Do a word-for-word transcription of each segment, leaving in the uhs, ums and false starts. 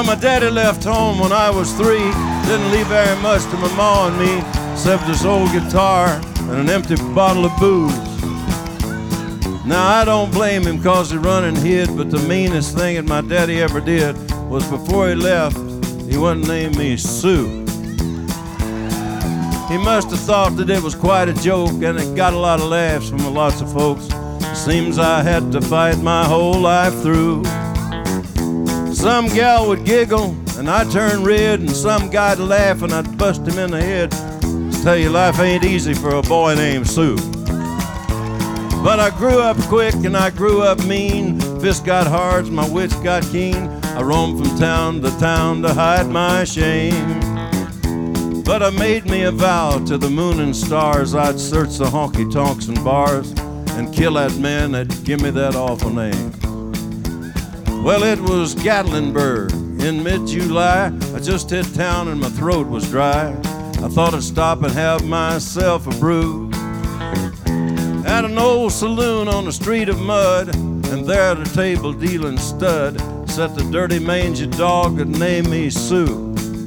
Well, my daddy left home when I was three. Didn't leave very much to my ma and me, except this old guitar and an empty bottle of booze. Now, I don't blame him cause he run and hid, but the meanest thing that my daddy ever did was before he left, he wouldn't name me Sue. He must have thought that it was quite a joke, and it got a lot of laughs from lots of folks. Seems I had to fight my whole life through. Some gal would giggle, and I'd turn red, and some guy'd laugh, and I'd bust him in the head. Tell you, life ain't easy for a boy named Sue. But I grew up quick, and I grew up mean. Fists got hard, my wits got keen. I roamed from town to town to hide my shame. But I made me a vow to the moon and stars, I'd search the honky-tonks and bars and kill that man that'd give me that awful name. Well, it was Gatlinburg in mid-July. I just hit town and my throat was dry. I thought I'd stop and have myself a brew at an old saloon on the street of mud, and there at a table dealing stud sat the dirty mangy dog that named me Sue.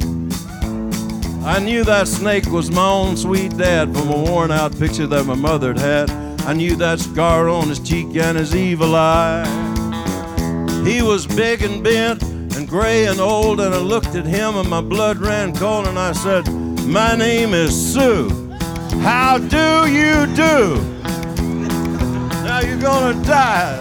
I knew that snake was my own sweet dad from a worn-out picture that my mother'd had. I knew that scar on his cheek and his evil eye. He was big and bent and gray and old, and I looked at him and my blood ran cold, and I said, "My name is Sue. How do you do? Now you're gonna die."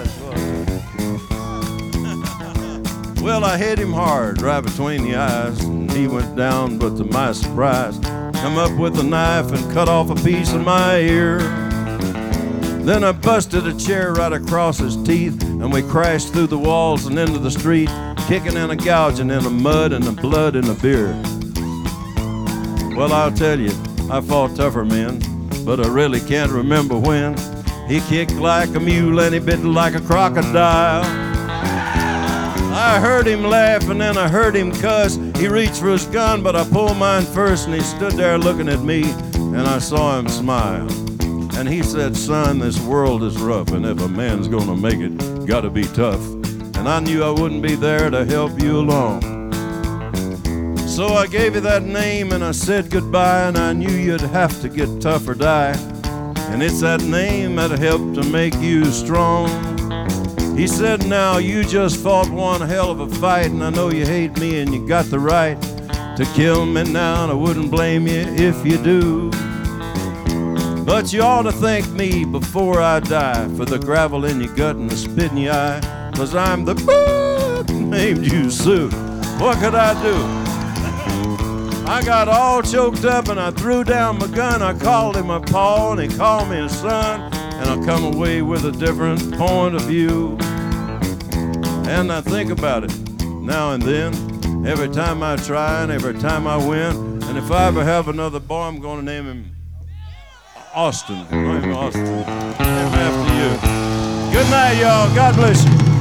Well, I hit him hard right between the eyes, and he went down, but to my surprise, come up with a knife and cut off a piece of my ear. Then I busted a chair right across his teeth, and we crashed through the walls and into the street, kicking and a gouging in the mud and the blood and the beer. Well, I'll tell you, I fought tougher men, but I really can't remember when. He kicked like a mule and he bit like a crocodile. I heard him laugh and then I heard him cuss. He reached for his gun, but I pulled mine first, and he stood there looking at me, and I saw him smile. And he said, "Son, this world is rough, and if a man's gonna make it, gotta be tough." And I knew I wouldn't be there to help you along. So I gave you that name and I said goodbye, and I knew you'd have to get tough or die. And it's that name that helped to make you strong. He said, "Now you just fought one hell of a fight, and I know you hate me and you got the right to kill me now, and I wouldn't blame you if you do. But you ought to thank me before I die for the gravel in your gut and the spit in your eye, 'cause I'm the book named you Sue." What could I do? I got all choked up and I threw down my gun. I called him a paw and he called me a son, and I come away with a different point of view. And I think about it now and then, every time I try and every time I win. And if I ever have another boy, I'm gonna name him Austin. Name him Austin. Name him after you. Good night, y'all. God bless you.